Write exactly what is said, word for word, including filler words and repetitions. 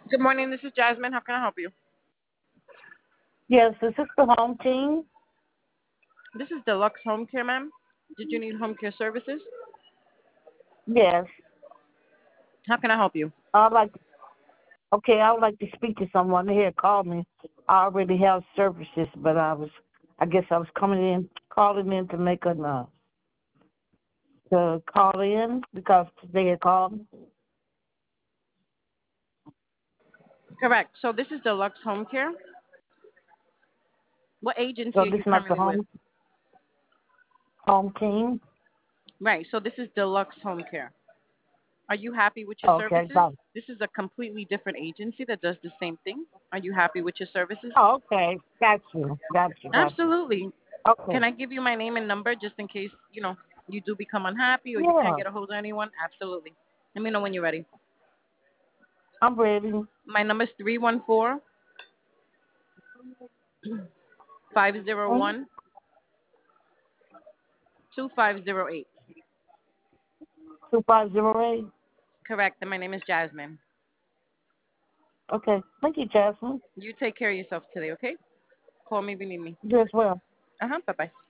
Good morning. This is Jasmine. How can I help you? Yes, is this the home team? This is Deluxe Home Care, ma'am. Did you need home care services? Yes. How can I help you? I'd like okay, I would like to speak to someone here. Call me. I already have services, but I was I guess I was coming in calling in to make a uh, to call in because they had called me. Correct. So this is Deluxe Home Care. What So agency are this you is not the currently with? home home team. Right. So this is Deluxe Home Care. Are you happy with your Okay, services? got it. This is a completely different agency that does the same thing. Are you happy with your services? Oh, okay. Got you. Got you, got you. Absolutely. Okay. Can I give you my name and number just in case, you know, you do become unhappy or you can't Yeah, get a hold of anyone? Absolutely. Let me know when you're ready. I'm ready. My number is three one four, five zero Mm-hmm. one, two five zero eight. Two five zero eight. Correct. And my name is Jasmine. Okay. Thank you, Jasmine. You take care of yourself today, okay? Call me if you need me. You as well. Uh huh. Bye bye.